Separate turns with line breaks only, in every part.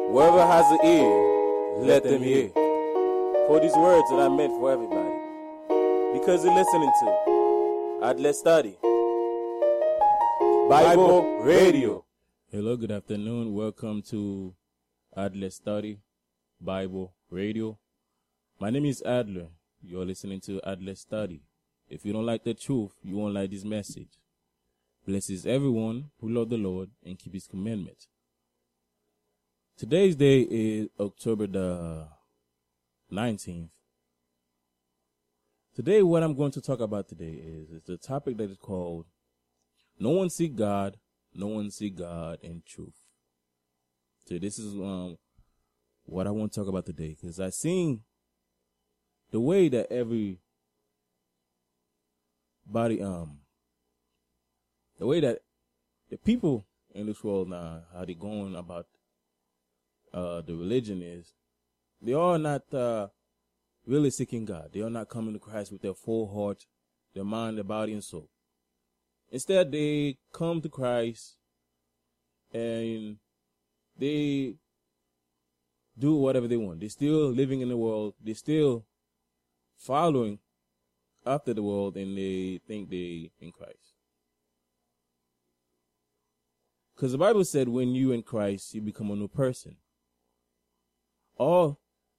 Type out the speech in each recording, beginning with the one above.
Whoever has an ear, let them hear. For these words that are meant for everybody. Because you're listening to Let's Study Bible Radio.
Hello, good afternoon. Welcome to Let's Study Bible Radio. My name is Adler. You're listening to Let's Study. If you don't like the truth, you won't like this message. Blesses everyone who love the Lord and keep his commandments. Today's day is October the 19th. Today, what I'm going to talk about today is the topic that is called No One See God, No One See God in Truth. So this is what I want to talk about today, because I've seen the way that everybody, the way that the people in this world now, how they going about the religion is, they are not really seeking God. They are not coming to Christ with their full heart, their mind, their body, and soul. Instead, they come to Christ and they do whatever they want. They're still living in the world. They're still following after the world, and they think they in Christ. Because the Bible said when you in Christ, you become a new person. All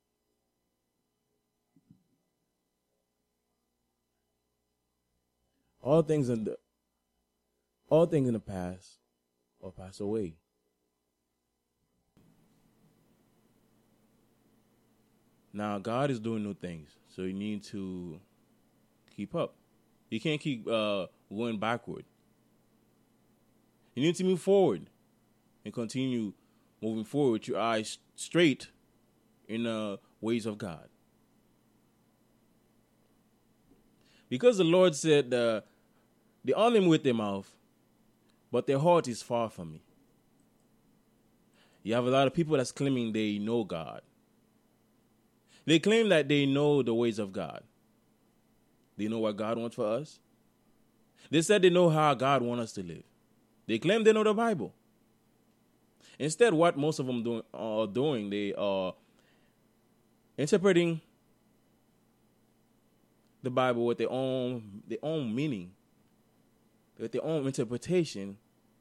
things in the past will pass away. Now God is doing new things, so you need to keep up. You can't keep going backward. You need to move forward and continue moving forward with your eyes straight in the ways of God. Because the Lord said, they honor me with their mouth, but their heart is far from me. You have a lot of people that's claiming they know God. They claim that they know the ways of God. They know what God wants for us. They said they know how God wants us to live. They claim they know the Bible. Instead, what most of them are doing, they are interpreting the Bible with their own meaning, with their own interpretation,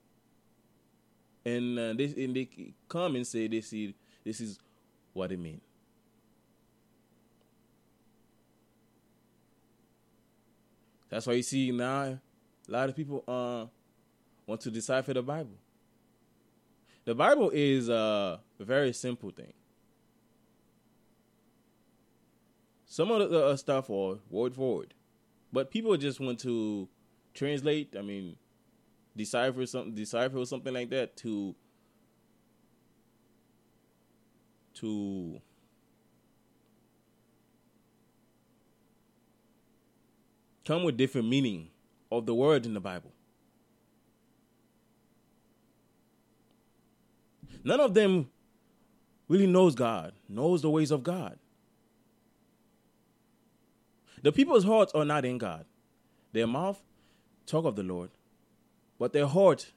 and they come and say this is what it means. That's why you see now a lot of people want to decipher the Bible. The Bible is a very simple thing. Some of the stuff are word for word, but people just want to translate. Decipher or something like that to come with different meaning of the words in the Bible. None of them really knows God, knows the ways of God. The people's hearts are not in God. Their mouth talk of the Lord, but their heart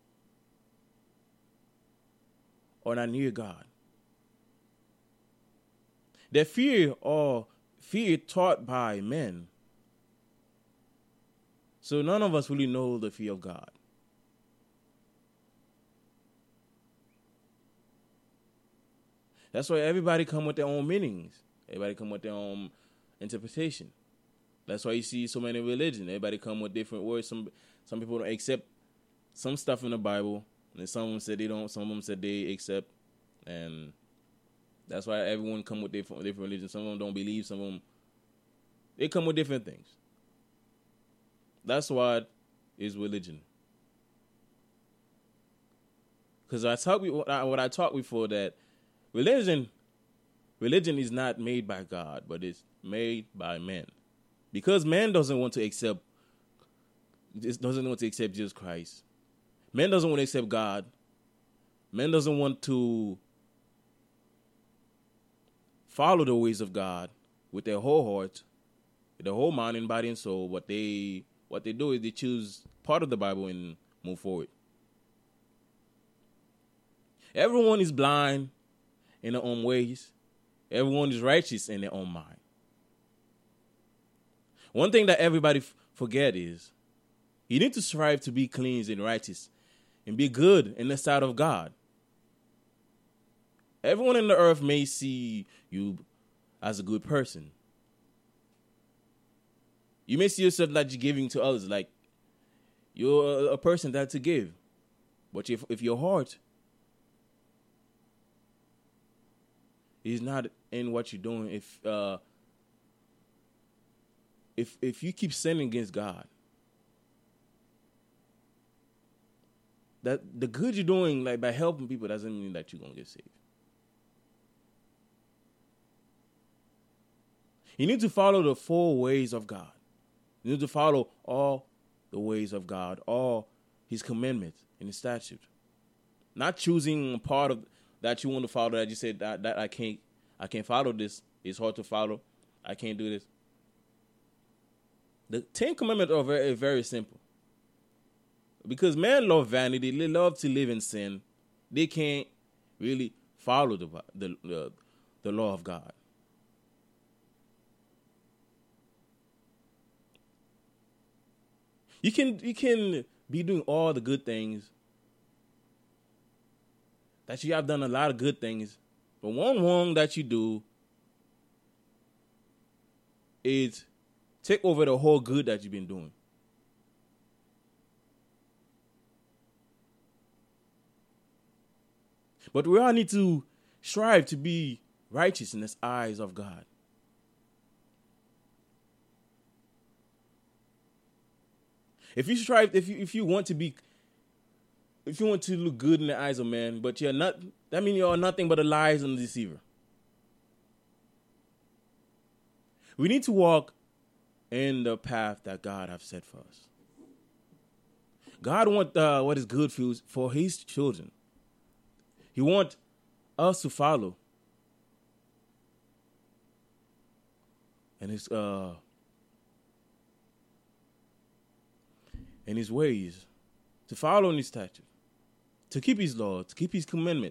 are not near God. Their fear taught by men. So none of us really know the fear of God. That's why everybody come with their own meanings. Everybody come with their own interpretation. That's why you see so many religions. Everybody come with different words. Some people don't accept some stuff in the Bible, and some of them said they don't. Some of them said they accept, and that's why everyone come with different religions. Some of them don't believe. Some of them they come with different things. That's what is religion. Because I talked before that religion is not made by God, but it's made by man. Because man doesn't want to accept Jesus Christ. Man doesn't want to accept God. Man doesn't want to follow the ways of God with their whole heart, with their whole mind and body and soul. What they do is they choose part of the Bible and move forward. Everyone is blind in their own ways. Everyone is righteous in their own mind. One thing that everybody forget is you need to strive to be clean and righteous and be good in the sight of God. Everyone in the earth may see you as a good person. You may see yourself like you're giving to others, like you're a person that to give. But if your heart is not in what you're doing, if you keep sinning against God, that the good you're doing, like by helping people, doesn't mean that you're gonna get saved. You need to follow the 4 ways of God. You need to follow all the ways of God, all his commandments and his statutes. Not choosing part of that you want to follow that you said that I can't follow this. It's hard to follow. I can't do this. The 10 commandments are very, very simple. Because men love vanity, they love to live in sin. They can't really follow the law of God. You can be doing all the good things. That you have done a lot of good things. But one wrong that you do is take over the whole good that you've been doing. But we all need to strive to be righteous in the eyes of God. If you strive, if you want to look good in the eyes of man, but you're not, that means you are nothing but a liar and a deceiver. We need to walk in the path that God has set for us. God wants what is good for his children. He wants us to follow. And his ways, to follow in his statutes, to keep his law, to keep his commandment.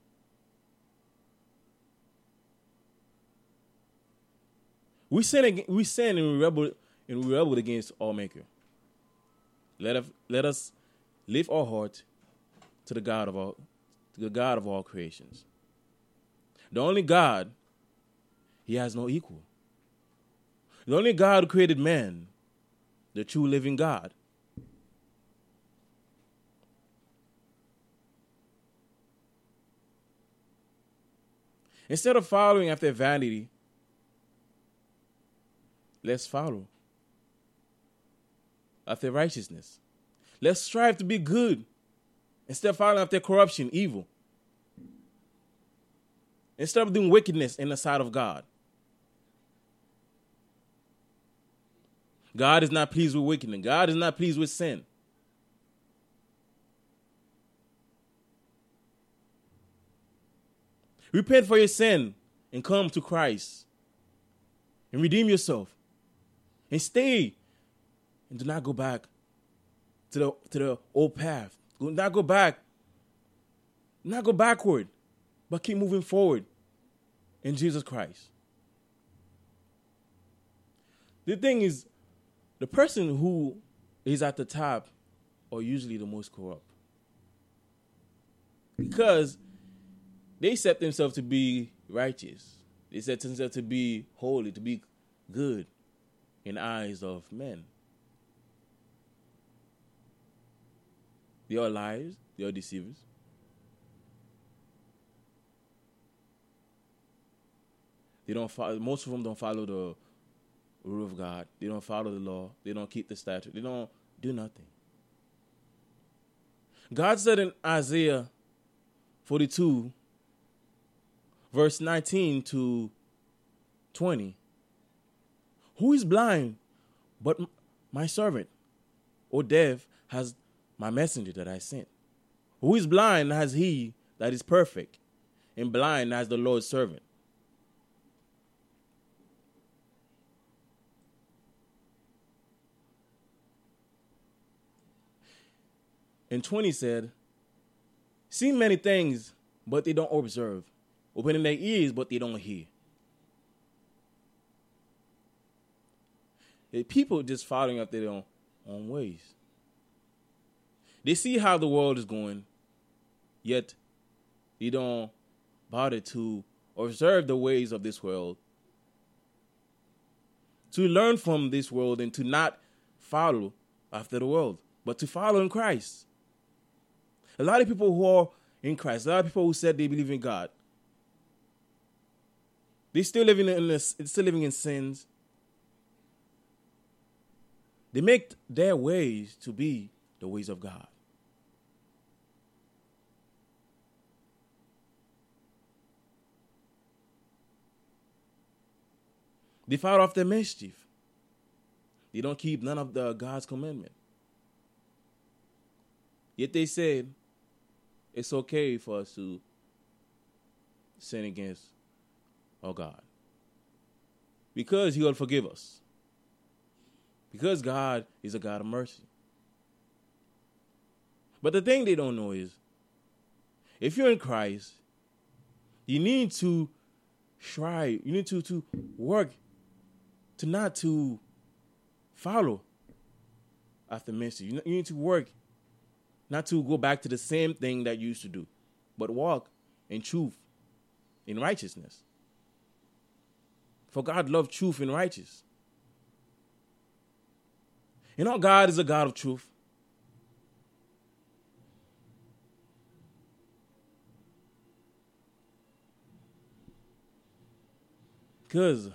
We sin and we rebel against our Maker. Let us lift our heart to the God of all creations. The only God, he has no equal. The only God who created man, the true living God. Instead of following after vanity, let's follow after righteousness. Let's strive to be good instead of following after corruption, evil. Instead of doing wickedness in the sight of God. God is not pleased with wickedness. God is not pleased with sin. Repent for your sin and come to Christ and redeem yourself and stay and do not go back to the old path. Not go backward, but keep moving forward in Jesus Christ. The thing is, the person who is at the top are usually the most corrupt. Because they set themselves to be righteous. They set themselves to be holy, to be good in the eyes of men. They are liars. They are deceivers. They don't follow. Most of them don't follow the rule of God. They don't follow the law. They don't keep the statute. They don't do nothing. God said in Isaiah 42, verse 19 to 20, who is blind but my servant, or deaf has my messenger that I sent? Who is blind as he that is perfect, and blind as the Lord's servant? And 20 said, see many things, but they don't observe. opening their ears, but they don't hear. The people just following up their own ways. They see how the world is going, yet they don't bother to observe the ways of this world, to learn from this world and to not follow after the world, but to follow in Christ. A lot of people who are in Christ, a lot of people who said they believe in God, they're still living in sins. They make their ways to be the ways of God. They fight off their mischief. They don't keep none of God's commandment. Yet they said it's okay for us to sin against our God, because He will forgive us. Because God is a God of mercy. But the thing they don't know is, if you're in Christ, you need to strive, you need to work to not to follow after mercy. You need to work not to go back to the same thing that you used to do, but walk in truth, in righteousness. For God loves truth and righteousness. You know, God is a God of truth. Because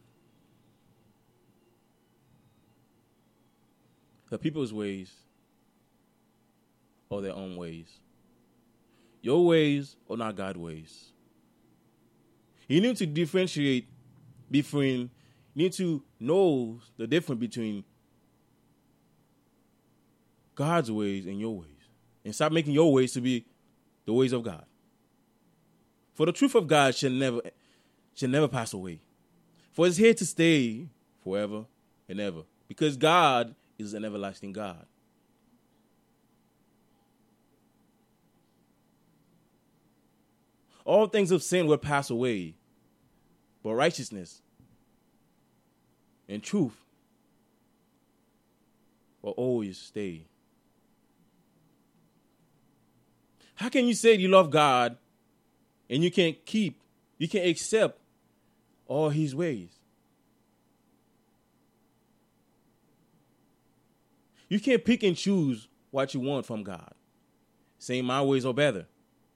the people's ways are their own ways. Your ways are not God's ways. You need to differentiate between, you need to know the difference between God's ways and your ways. And stop making your ways to be the ways of God. For the truth of God shall never pass away. For it's here to stay forever and ever. Because God is an everlasting God. All things of sin will pass away, but righteousness and truth will always stay. How can you say you love God and you can't accept all His ways? You can't pick and choose what you want from God, saying my ways are better.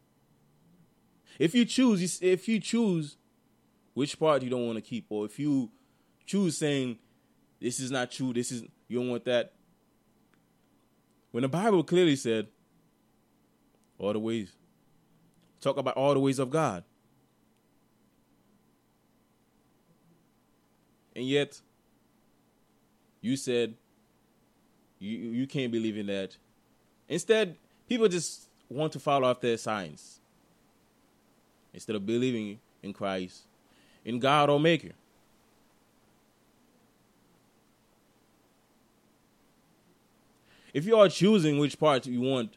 If you choose which part you don't want to keep, or if you choose saying this is not true, you don't want that. When the Bible clearly said all the ways, talk about all the ways of God. And yet you said you can't believe in that. Instead, people just want to follow after signs instead of believing in Christ, in God or Maker. If you are choosing which part you want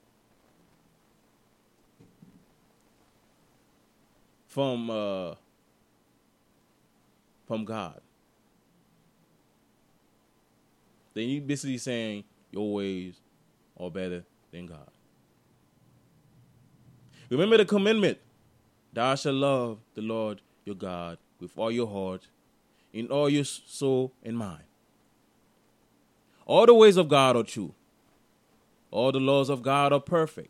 from God, then you basically saying your ways are better than God. Remember the commandment: thou shalt love the Lord your God with all your heart, in all your soul and mind. All the ways of God are true. All the laws of God are perfect.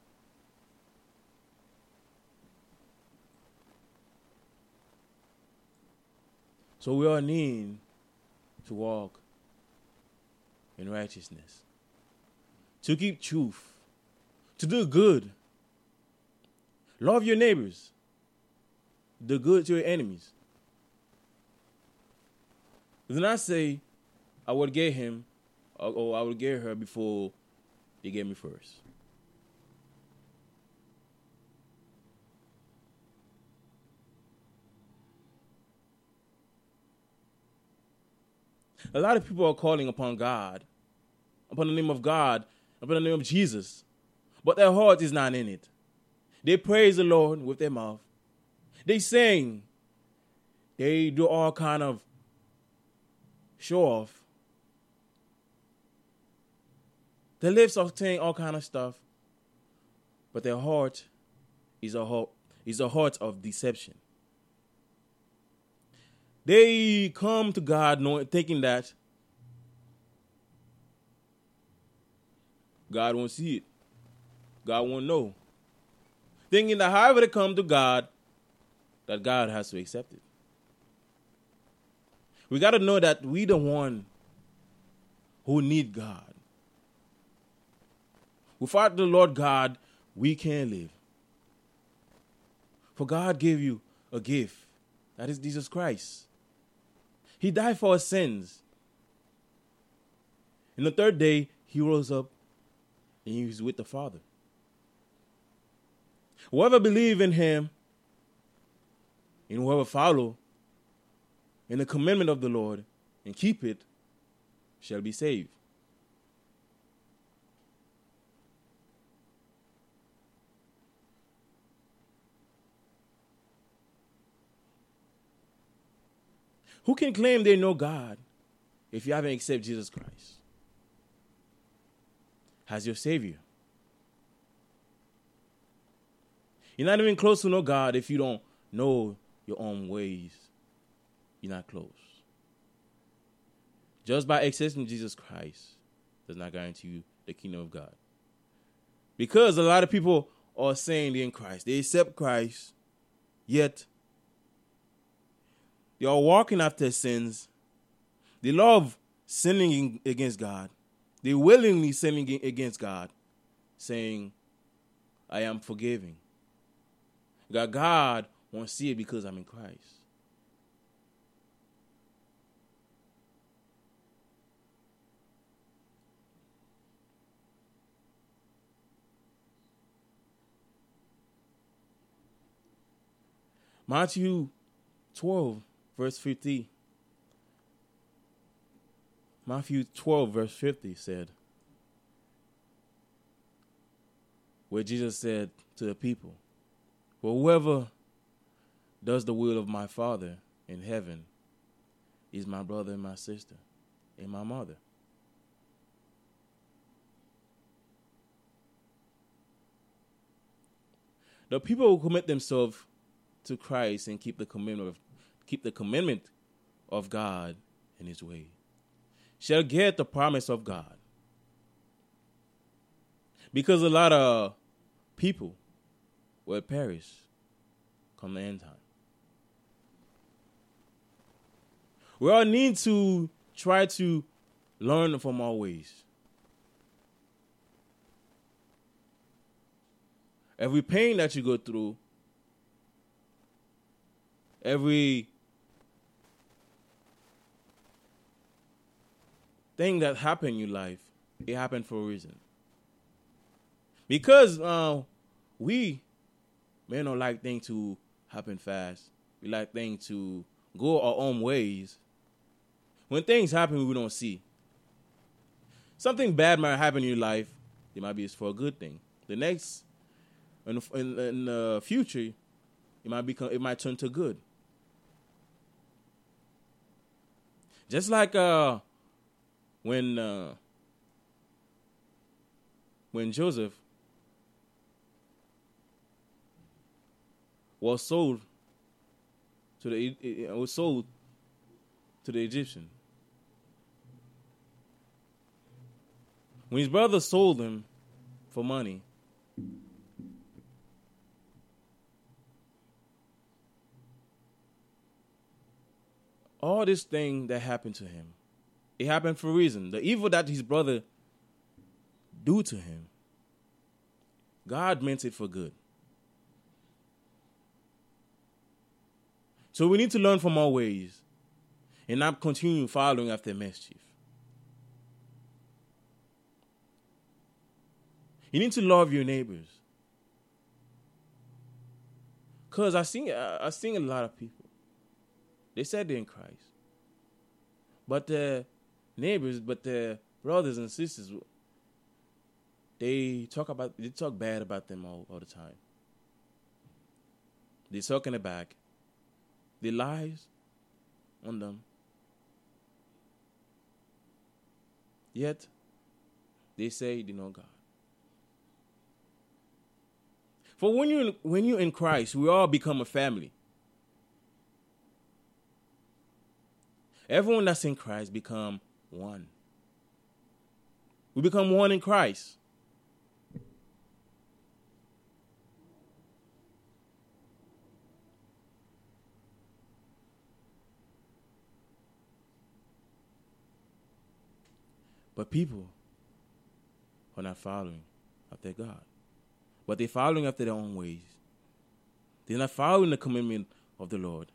So we all need to walk in righteousness, to keep truth, to do good, love your neighbors, do good to your enemies. Do not say, I would get him or I would get her before they get me first. A lot of people are calling upon God, upon the name of God, upon the name of Jesus, but their heart is not in it. They praise the Lord with their mouth, They sing. They do all kind of show off. Their lips are saying all kind of stuff, but their heart is a heart of deception. They come to God thinking that God won't see it. God won't know. Thinking that however they come to God, that God has to accept it. We got to know that we the one who need God. Without the Lord God, we can't live. For God gave you a gift. That is Jesus Christ. He died for our sins. And the third day, he rose up and he was with the Father. Whoever believes in him and whoever follow in the commandment of the Lord and keep it shall be saved. Who can claim they know God if you haven't accepted Jesus Christ as your Savior? You're not even close to know God if you don't know your own ways. You're not close. Just by accepting Jesus Christ does not guarantee you the kingdom of God. Because a lot of people are saying they're in Christ. They accept Christ, yet they are walking after sins. They love sinning against God. They willingly sinning against God, saying, I am forgiving. God won't see it because I'm in Christ. Matthew 12, verse 50. Matthew 12, verse 50 said, where Jesus said to the people, "For whoever does the will of my Father in heaven is my brother and my sister and my mother." The people who commit themselves to Christ and keep the commandment of God and his way shall get the promise of God. Because a lot of people will perish come the end time. We all need to try to learn from our ways. Every pain that you go through, every thing that happened in your life, it happened for a reason. Because we may not like things to happen fast. We like things to go our own ways. When things happen, we don't see. Something bad might happen in your life. It might be for a good thing. The next, in the future, it might turn to good. Just like when Joseph was sold to the Egyptian. When his brother sold him for money, all this thing that happened to him, it happened for a reason. The evil that his brother do to him, God meant it for good. So we need to learn from our ways and not continue following after mischief. You need to love your neighbors. Because I seen a lot of people. They said they're in Christ. But their neighbors, their brothers and sisters, they talk bad about them all the time. They sucking it back. They lies on them. Yet, they say they know God. For when you're in Christ, we all become a family. Everyone that's in Christ become one. We become one in Christ. But people are not following after God. But they're following after their own ways. They're not following the commandment of the Lord.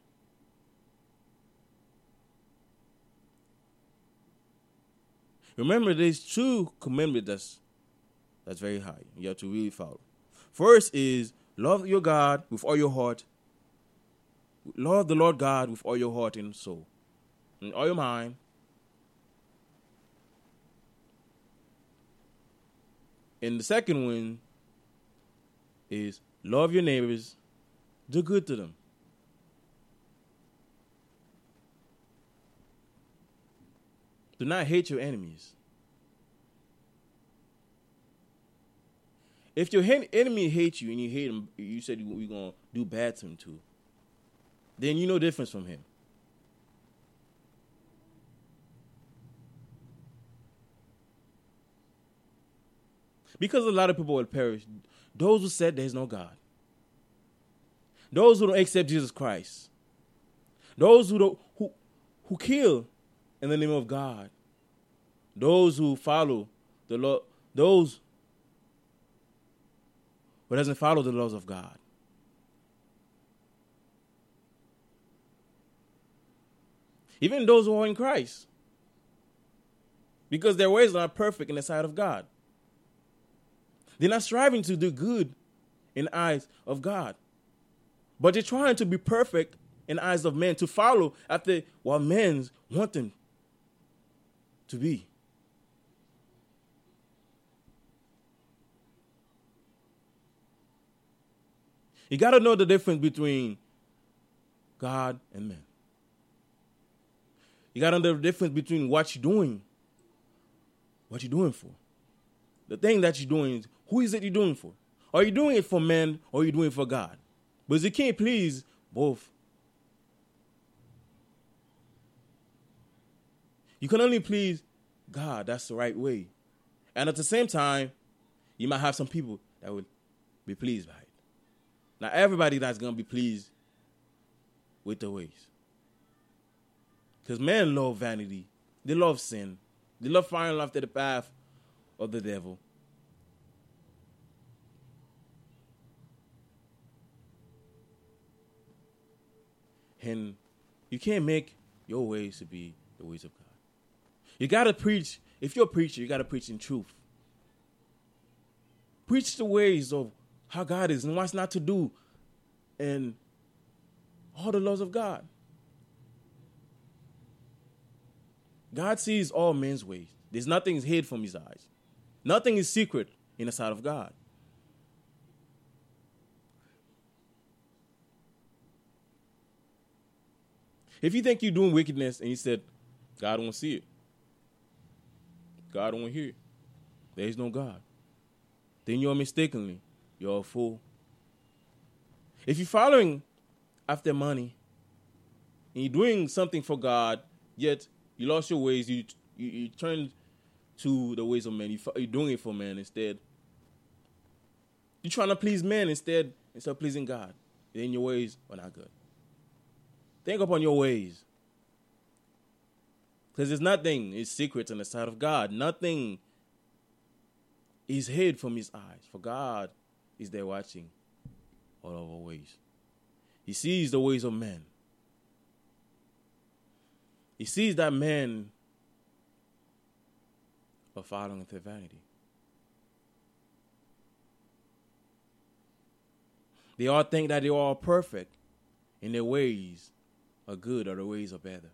Remember, there's two commandments that's very high. You have to really follow. First is love your God with all your heart. Love the Lord God with all your heart and soul. And all your mind. And the second one is love your neighbors, do good to them. Do not hate your enemies. If your enemy hates you and you hate him, you said you're going to do bad to him too, then you know difference from him. Because a lot of people will perish. Those who said there's no God. Those who don't accept Jesus Christ. Those who kill in the name of God. Those who follow the law. Those who doesn't follow the laws of God. Even those who are in Christ. Because their ways are not perfect in the sight of God. They're not striving to do good in the eyes of God. But they're trying to be perfect in the eyes of men, to follow after what men want them to be. You got to know the difference between God and man. You got to know the difference between what you're doing for. The thing that you're doing is, who is it you're doing for? Are you doing it for men or are you doing it for God? Because you can't please both. You can only please God. That's the right way. And at the same time, you might have some people that will be pleased by it. Not everybody that's going to be pleased with the ways. Because men love vanity. They love sin. They love following after the path of the devil. And you can't make your ways to be the ways of God. You got to preach. If you're a preacher, you got to preach in truth. Preach the ways of how God is and what's not to do and all the laws of God. God sees all men's ways. There's nothing hid from his eyes. Nothing is secret in the sight of God. If you think you're doing wickedness and you said, God won't see it. God won't hear it. There is no God. Then you're you're a fool. If you're following after money and you're doing something for God, yet you lost your ways, you turned to the ways of men. You're doing it for men instead. You're trying to please men instead of pleasing God. Then your ways are not good. Think upon your ways. Because there's nothing is secret in the sight of God. Nothing is hid from his eyes. For God is there watching all of our ways. He sees the ways of men. He sees that men are following after vanity. They all think that they're all perfect in their ways are good or the ways are better.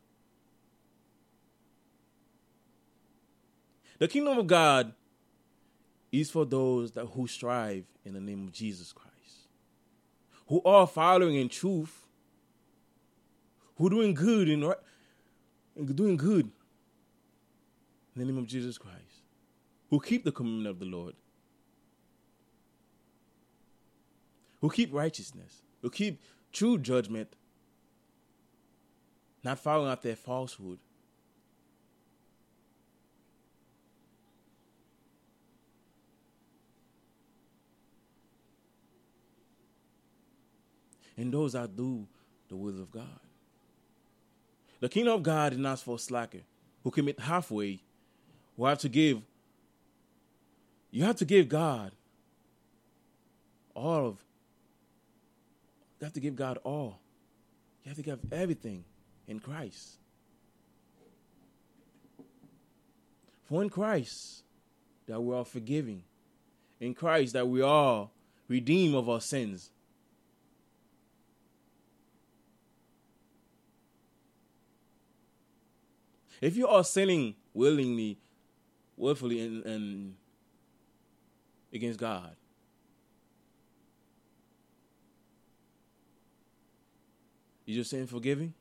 The kingdom of God is for those who strive in the name of Jesus Christ, who are following in truth, who doing good and doing good in the name of Jesus Christ, who keep the commandment of the Lord, who keep righteousness, who keep true judgment, not following after their falsehood. And those that do the will of God. The kingdom of God is not for a slacker who commit halfway, who have to give. You have to give God all of. You have to give God all. You have to give everything in Christ. For in Christ that we are forgiving. In Christ that we are redeemed of our sins. If you are sinning willfully and against God, you just saying forgiving?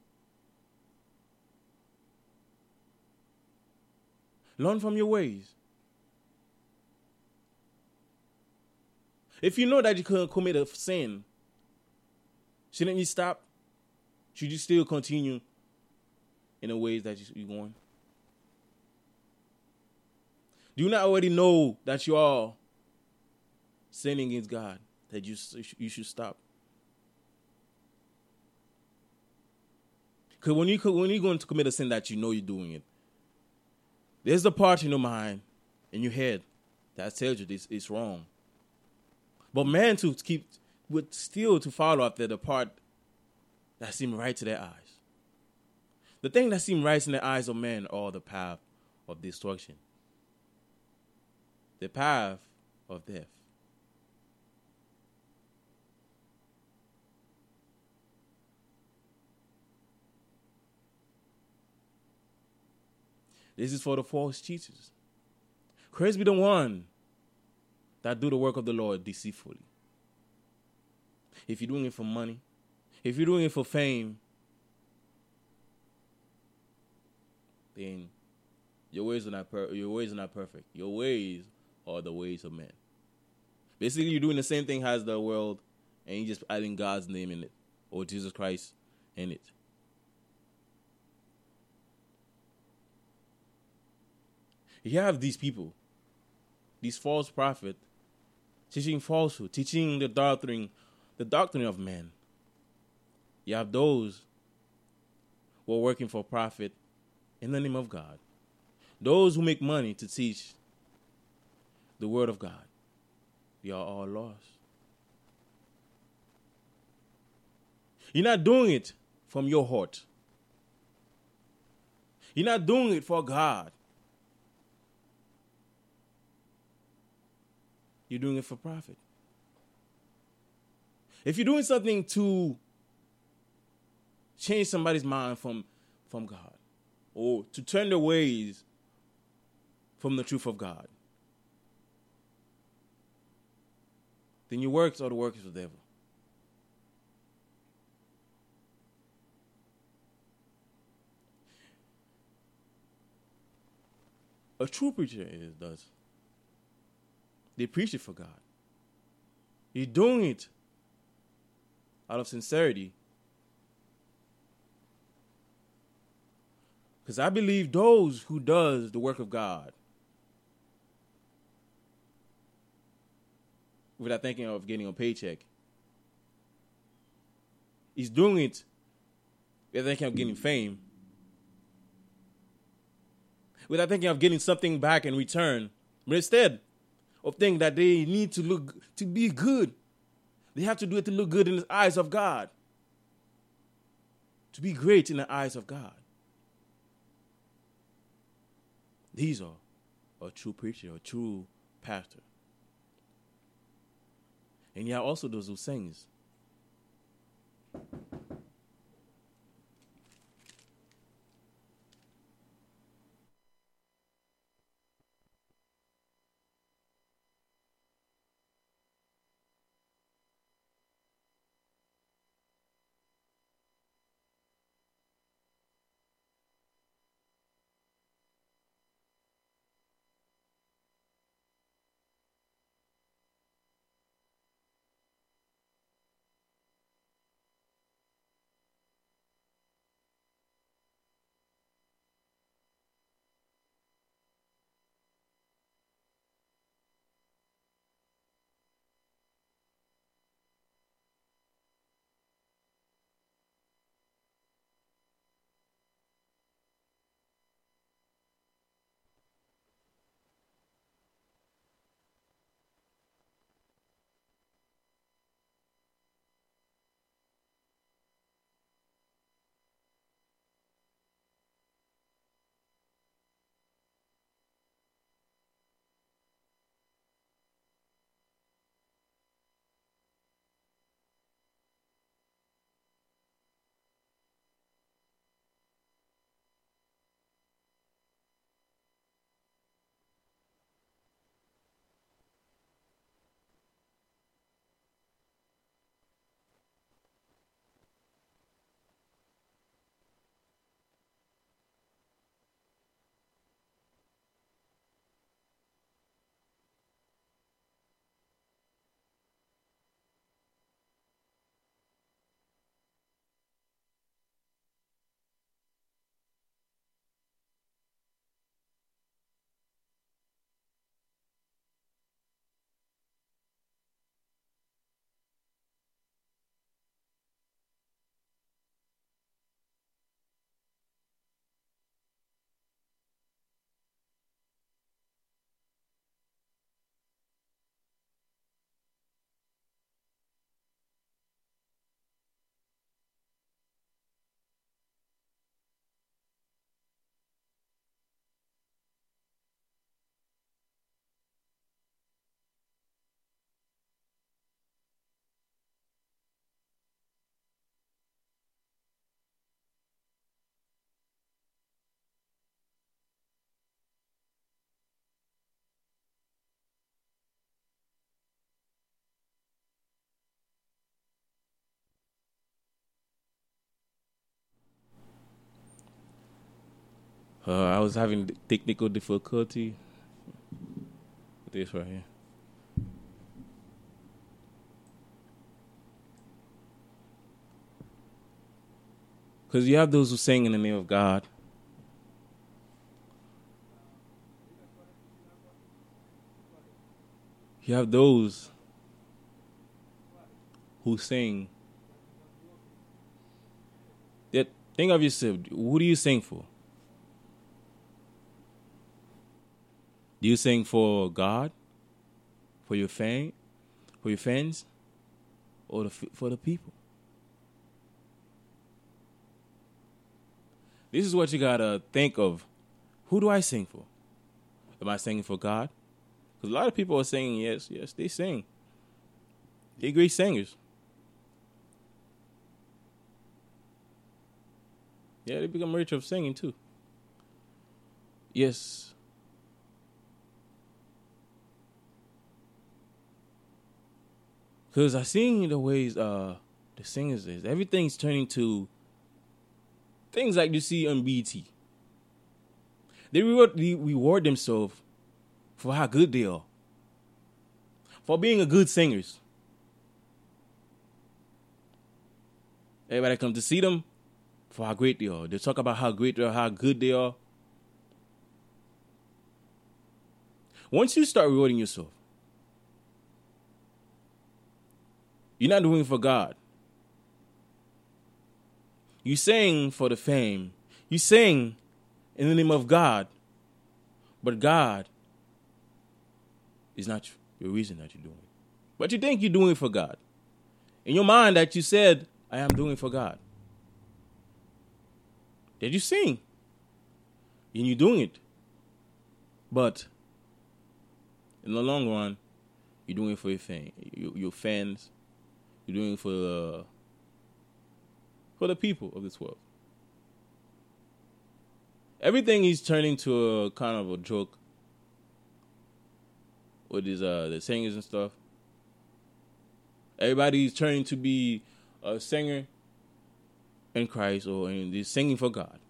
Learn from your ways. If you know that you can commit a sin, shouldn't you stop? Should you still continue in the ways that you're going? Do you not already know that you are sinning against God, that you should stop? Because when you're going to commit a sin that you know you're doing it, there's a part in your mind, in your head, that tells you this is wrong. But man would still follow after the part that seems right to their eyes. The thing that seems right in the eyes of men are the path of destruction. The path of death. This is for the false teachers. Christ be the one that do the work of the Lord deceitfully. If you're doing it for money, if you're doing it for fame, then your ways are not perfect. Your ways are the ways of men. Basically, you're doing the same thing as the world, and you're just adding God's name in it, or Jesus Christ in it. You have these people, these false prophets, teaching falsehood, teaching the doctrine of men. You have those who are working for profit in the name of God. Those who make money to teach the word of God. We are all lost. You're not doing it from your heart. You're not doing it for God. You're doing it for profit. If you're doing something to change somebody's mind from God, or to turn their ways from the truth of God, then your works are the works of the devil. A true preacher does. They preach it for God. You're doing it out of sincerity. Because I believe those who does the work of God without thinking of getting a paycheck, he's doing it without thinking of getting fame, without thinking of getting something back in return, but instead of thinking that they need to be good. They have to do it to look good in the eyes of God. To be great in the eyes of God. These are a true preacher, a true pastor. And you have also those who sings. I was having technical difficulty with this right here. Because you have those who sing in the name of God. You have those who sing. That think of yourself. Who do you sing for? Do you sing for God, for your fans, or for the people? This is what you gotta think of. Who do I sing for? Am I singing for God? Because a lot of people are saying yes, they sing. They're great singers. Yeah, they become rich of singing too. Yes. Because I seen the ways the singers is. Everything's turning to things like you see on BT. They reward themselves for how good they are. For being a good singers. Everybody come to see them for how great they are. They talk about how great they are, how good they are. Once you start rewarding yourself, you're not doing it for God. You sing for the fame. You sing in the name of God. But God is not your reason that you're doing it. But you think you're doing it for God. In your mind that you said, I am doing it for God. Did you sing? And you're doing it. But in the long run, you're doing it for your fans. You're doing it for the people of this world. Everything is turning to a kind of a joke with these the singers and stuff. Everybody's turning to be a singer in Christ or they're singing for God.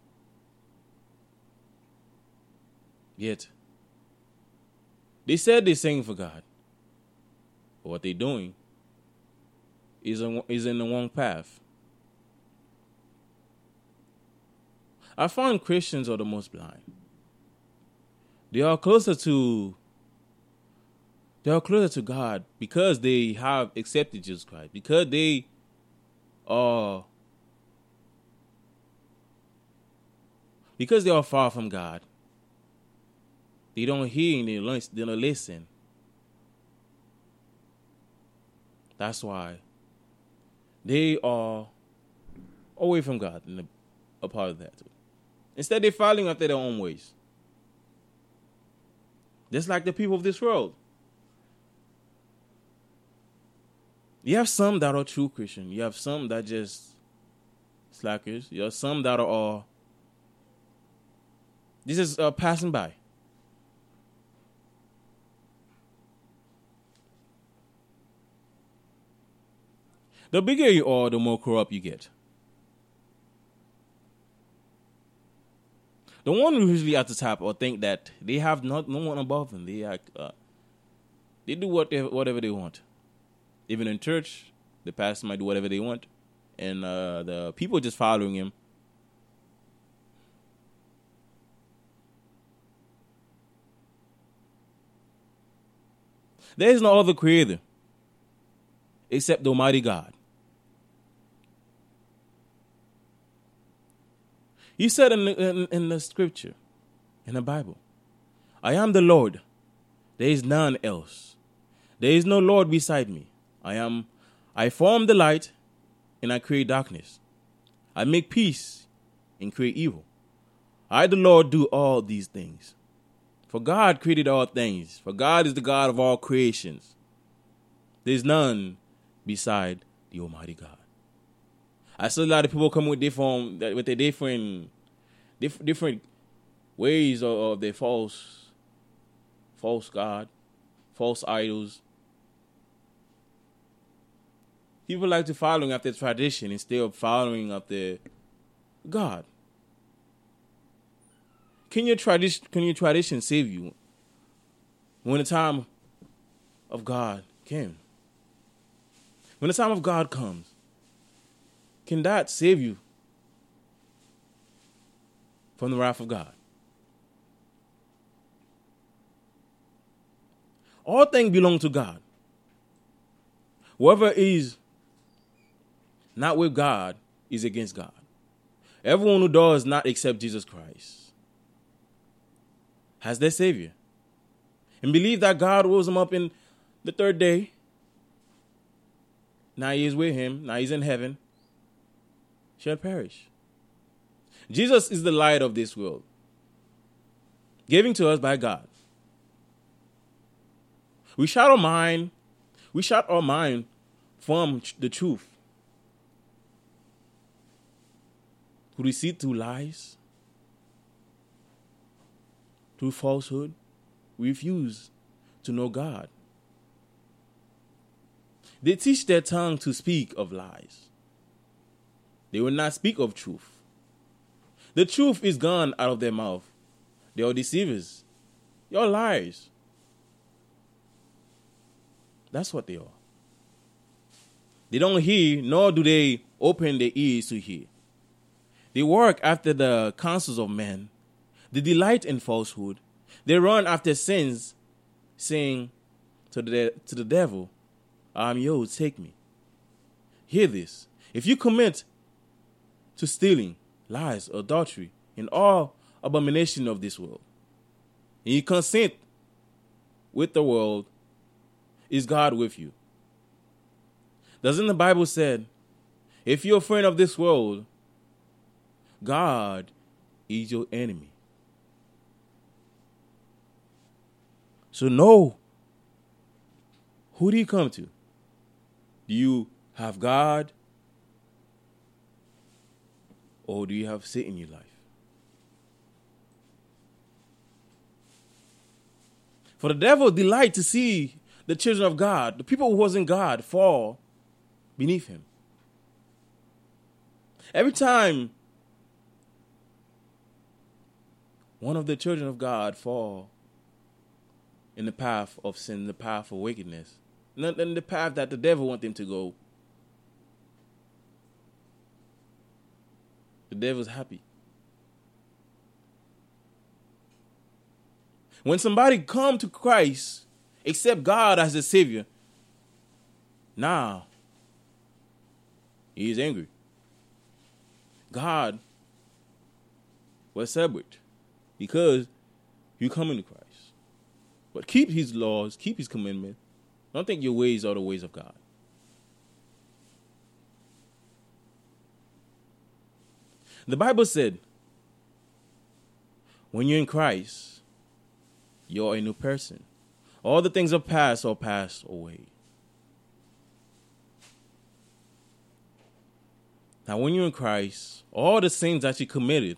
Yet they said they're singing for God, but what they're doing is in the wrong path. I find Christians are the most blind. They are closer to God because they have accepted Jesus Christ. Because they are far from God. They don't hear and they don't listen. That's why they are away from God and a part of that too. Instead, they're following after their own ways. Just like the people of this world. You have some that are true Christian. You have some that just slackers. You have some that are this is passing by. The bigger you are, the more corrupt you get. The one who usually at the top or think that they have no one above them. They do whatever they want. Even in church, the pastor might do whatever they want. And the people just following him. There is no other creator except the Almighty God. He said in the scripture, in the Bible, I am the Lord. There is none else. There is no Lord beside me. I form the light and I create darkness. I make peace and create evil. I, the Lord, do all these things. For God created all things. For God is the God of all creations. There is none beside the Almighty God. I saw a lot of people come with their different ways of their false God, false idols. People like to follow after tradition instead of following after God. can your tradition save you when the time of God came? When the time of God comes, can that save you from the wrath of God? All things belong to God. Whoever is not with God is against God. Everyone who does not accept Jesus Christ has their Savior and believe that God rose him up in the third day. Now he is with him. Now he's in heaven. Shall perish. Jesus is the light of this world, given to us by God. We shut our mind from the truth. Through deceit, through lies, through falsehood, we refuse to know God. They teach their tongue to speak of lies. They will not speak of truth. The truth is gone out of their mouth. They are deceivers. They are liars. That's what they are. They don't hear, nor do they open their ears to hear. They work after the counsels of men. They delight in falsehood. They run after sins, saying to the devil, I am yours, take me. Hear this. If you commit to stealing, lies, adultery, and all abomination of this world, and you consent with the world, is God with you? Doesn't the Bible say, if you're a friend of this world, God is your enemy? So know, who do you come to? Do you have God, or do you have Satan in your life? For the devil delights to see the children of God, the people who wasn't God, fall beneath him. Every time one of the children of God fall in the path of sin, the path of wickedness, not in the path that the devil wants them to go, the devil's happy. When somebody come to Christ, accept God as the Savior, now he is angry. God will celebrate because you come into Christ. But keep his laws, keep his commandments. Don't think your ways are the ways of God. The Bible said, when you're in Christ, you're a new person. All the things of past are passed away. Now, when you're in Christ, all the sins that you committed,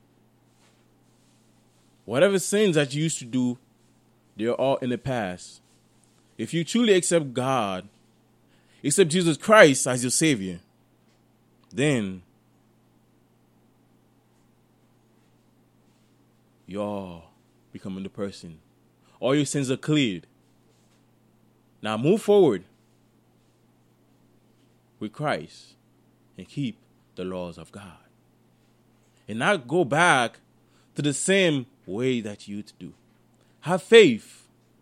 whatever sins that you used to do, they're all in the past. If you truly accept God, accept Jesus Christ as your Savior, then you're becoming the person. All your sins are cleared. Now move forward with Christ and keep the laws of God. And not go back to the same way that you used to do. Have faith.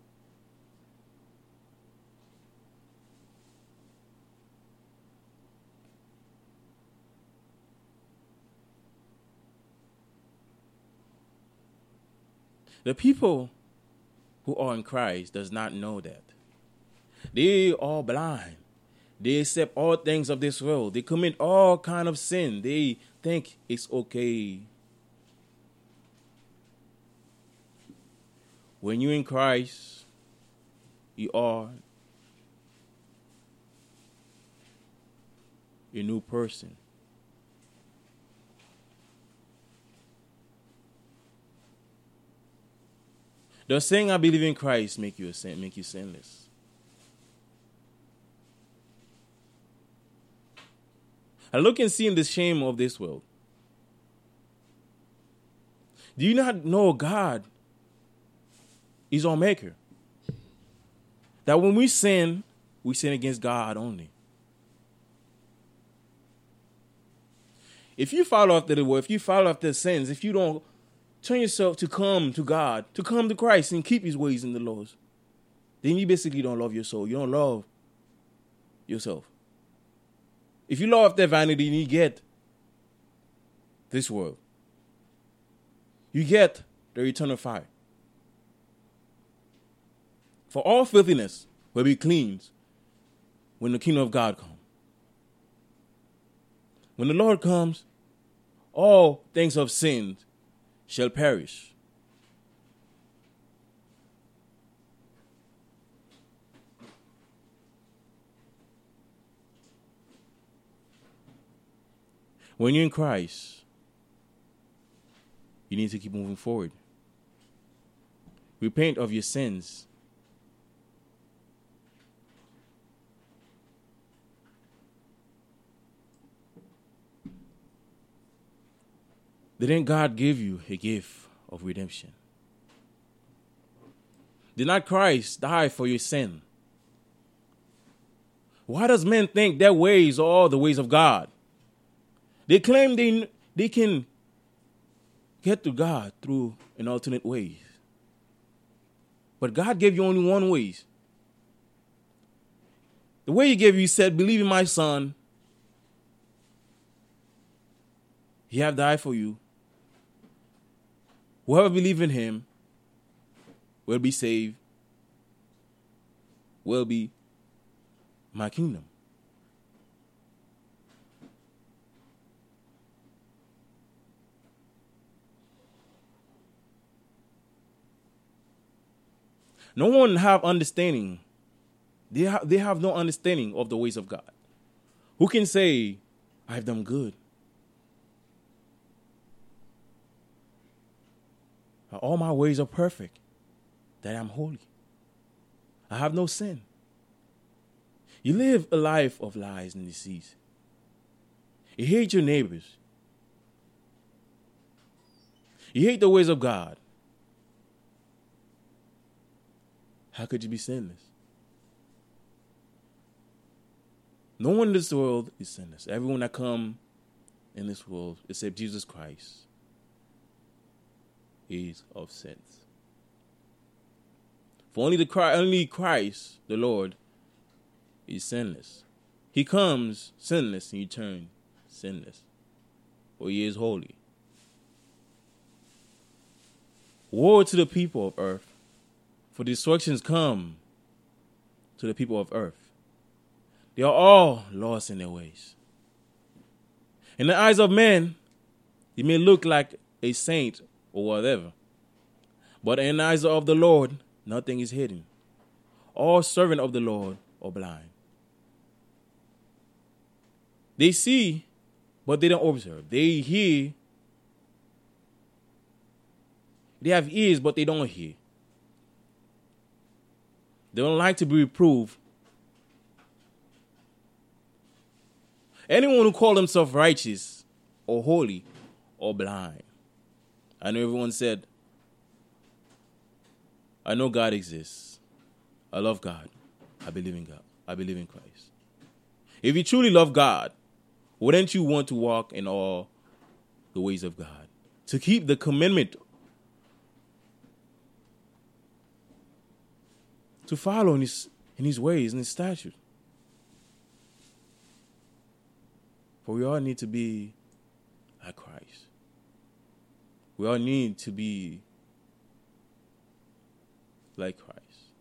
The people who are in Christ does not know that. They are blind. They accept all things of this world. They commit all kind of sin. They think it's okay. When you're in Christ, you are a new person. Does saying I believe in Christ make you sinless? I look and see in the shame of this world. Do you not know God is our maker? That when we sin against God only. If you follow after the word, if you follow after sins, if you don't turn yourself to come to God, to come to Christ and keep his ways and the laws, then you basically don't love your soul. You don't love yourself. If you love after vanity, then you get this world. You get the eternal fire. For all filthiness will be cleansed when the kingdom of God comes. When the Lord comes, all things of sin shall perish. When you're in Christ, you need to keep moving forward. Repent of your sins. Didn't God give you a gift of redemption? Did not Christ die for your sin? Why does men think their ways are all the ways of God? They claim they can get to God through an alternate way. But God gave you only one way. The way he gave you, he said, believe in my son. He have died for you. Whoever believes in him will be saved, will be my kingdom. No one have understanding. They have no understanding of the ways of God. Who can say, I have done good? All my ways are perfect, that I'm holy. I have no sin. You live a life of lies and deceit. You hate your neighbors. You hate the ways of God. How could you be sinless? No one in this world is sinless. Everyone that come in this world, except Jesus Christ, is of sins. For only Christ, the Lord, is sinless. He comes sinless and you turn sinless. For he is holy. Woe to the people of earth, for destructions come to the people of earth. They are all lost in their ways. In the eyes of men, he may look like a saint or whatever. But in the eyes of the Lord, nothing is hidden. All servants of the Lord are blind. They see, but they don't observe. They hear. They have ears, but they don't hear. They don't like to be reproved. Anyone who calls himself righteous or holy or blind. I know everyone said, I know God exists. I love God. I believe in God. I believe in Christ. If you truly love God, wouldn't you want to walk in all the ways of God? To keep the commandment. To follow in his ways and his statutes. For we all need to be like Christ. We all need to be like Christ.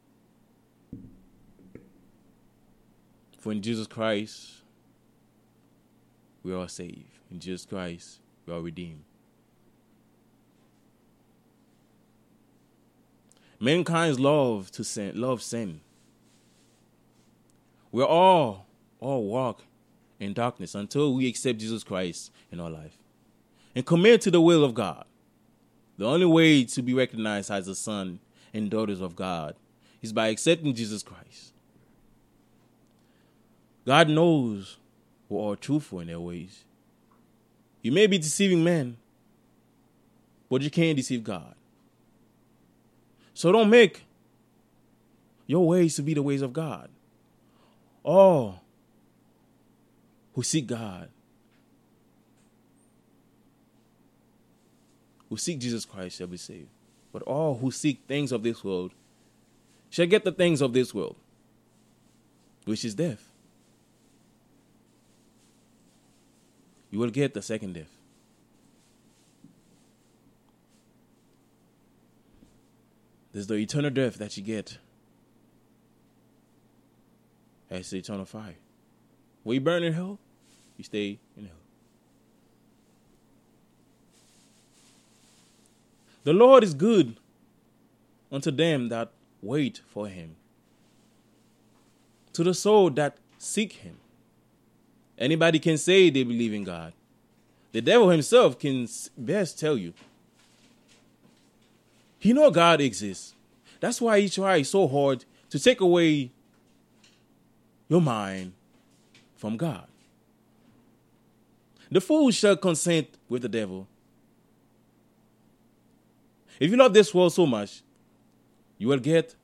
For in Jesus Christ, we are saved. In Jesus Christ, we are redeemed. Mankind love sin. We all walk in darkness until we accept Jesus Christ in our life and commit to the will of God. The only way to be recognized as a son and daughters of God is by accepting Jesus Christ. God knows who are truthful in their ways. You may be deceiving men, but you can't deceive God. So don't make your ways to be the ways of God. All who seek God, who seek Jesus Christ shall be saved. But all who seek things of this world shall get the things of this world, which is death. You will get the second death. There's the eternal death that you get. That's the eternal fire. When you burn in hell, you stay in hell. The Lord is good unto them that wait for him, to the soul that seek him. Anybody can say they believe in God. The devil himself can best tell you. He knows God exists. That's why he tries so hard to take away your mind from God. The fool shall consent with the devil. If you love this world so much, you will get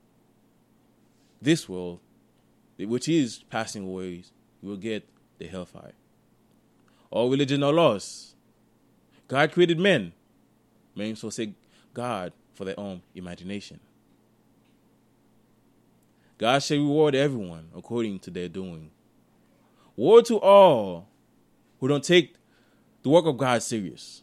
this world, which is passing away. You will get the hellfire. All religion are lost. God created men. Men so say God for their own imagination. God shall reward everyone according to their doing. Woe to all who don't take the work of God serious.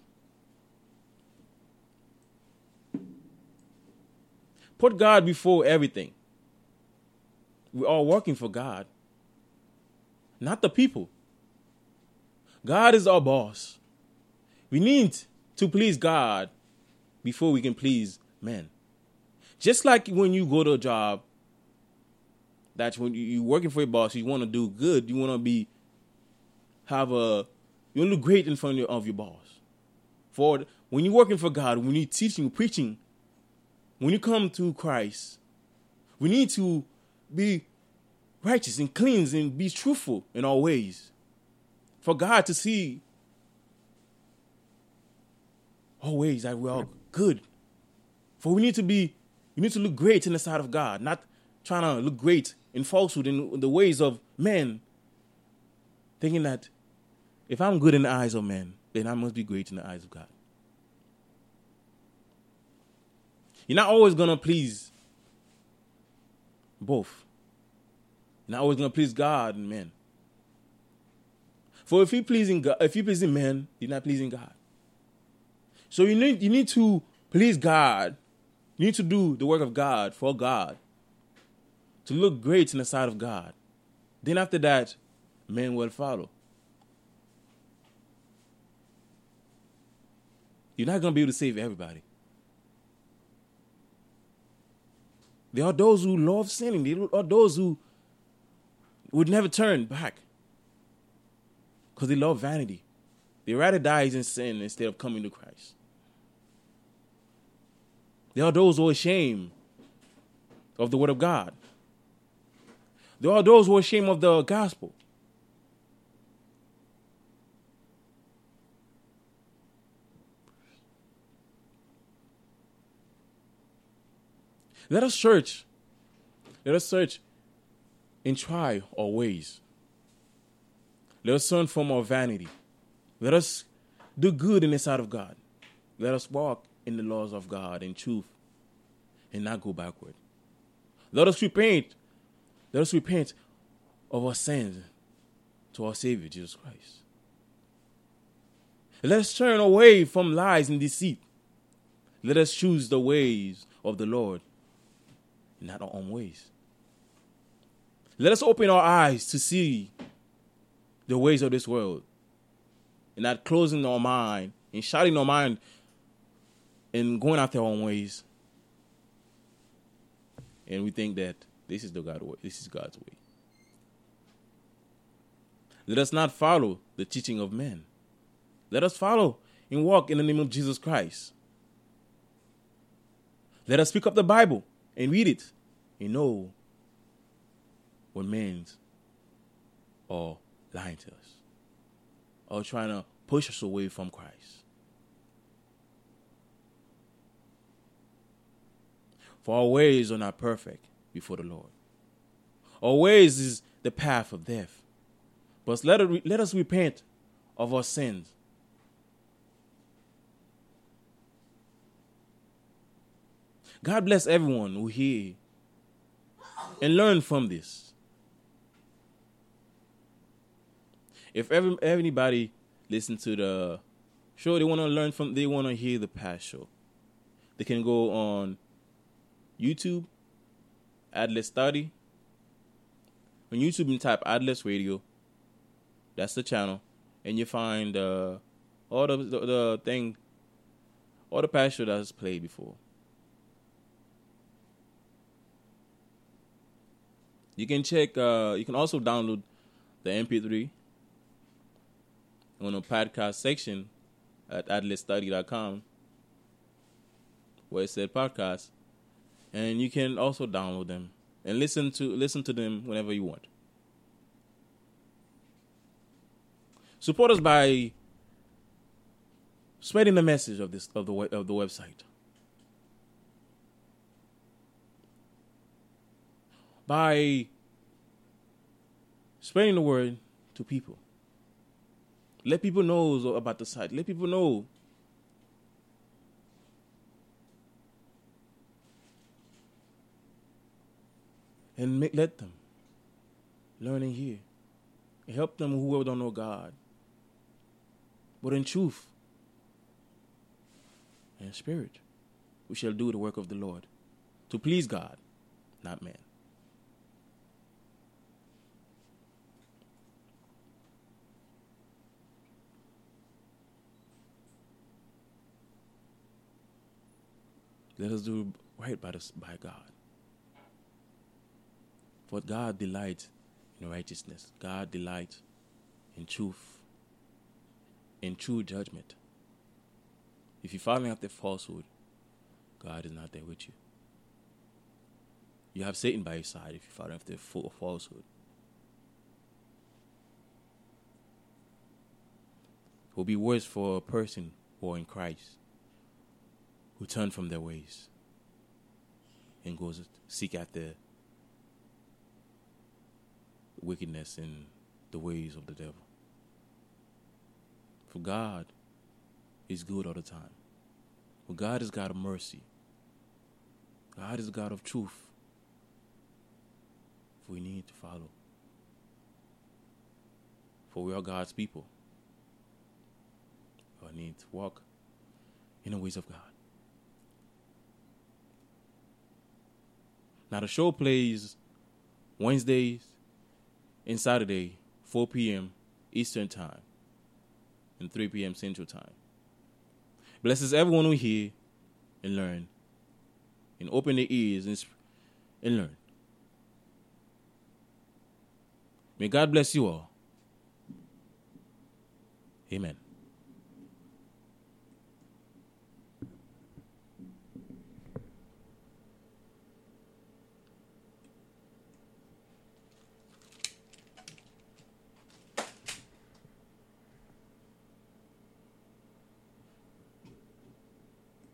Put God before everything. We're all working for God, not the people. God is our boss. We need to please God before we can please men. Just like when you go to a job, that's when you're working for your boss, you want to do good. You want to you want to look great in front of your boss. When you're working for God, when you're teaching, preaching, when you come to Christ, we need to be righteous and clean and be truthful in all ways. For God to see all ways that we are good. For we need to look great in the sight of God, not trying to look great in falsehood in the ways of men, thinking that if I'm good in the eyes of men, then I must be great in the eyes of God. You're not always going to please both. You're not always going to please God and men. For if you're pleasing men, you're not pleasing God. So you need to please God. You need to do the work of God for God, to look great in the sight of God. Then after that, men will follow. You're not going to be able to save everybody. There are those who love sinning. There are those who would never turn back because they love vanity. They rather die in sin instead of coming to Christ. There are those who are ashamed of the word of God. There are those who are ashamed of the gospel. Let us search and try our ways. Let us turn from our vanity. Let us do good in the sight of God. Let us walk in the laws of God in truth and not go backward. Let us repent. Let us repent of our sins to our Savior, Jesus Christ. Let us turn away from lies and deceit. Let us choose the ways of the Lord, not our own ways. Let us open our eyes to see the ways of this world and not closing our mind and shutting our mind and going after our own ways. And we think that this is God's way. Let us not follow the teaching of men. Let us follow and walk in the name of Jesus Christ. Let us pick up the Bible and read it and know when men are lying to us or trying to push us away from Christ. For our ways are not perfect before the Lord. Our ways is the path of death. But let us repent of our sins. God bless everyone who hear and learn from this. If anybody listen to the show, they want to hear the past show, they can go on YouTube, Adless Study. On YouTube, you type Adless Radio. That's the channel, and you find all the past show that's played before. You can check. You can also download the MP3 on the podcast section at adlessstudy.com, where it said podcast, and you can also download them and listen to them whenever you want. Support us by spreading the message of the website, by spreading the word to people. Let people know about the site. Let people know. And let them learn and hear. And help them who don't know God. But in truth and spirit, we shall do the work of the Lord to please God, not man. Let us do right by God. For God delights in righteousness. God delights in truth, in true judgment. If you're following after falsehood, God is not there with you. You have Satan by your side if you're following after falsehood. It will be worse for a person who are in Christ, who turn from their ways and goes seek after wickedness and the ways of the devil. For God is good all the time. For God is God of mercy. God is God of truth. For we need to follow. For we are God's people. We need to walk in the ways of God. Now the show plays Wednesdays and Saturday, 4 p.m. Eastern Time and 3 p.m. Central Time. Blesses everyone who hear and learn and open their ears and learn. May God bless you all. Amen.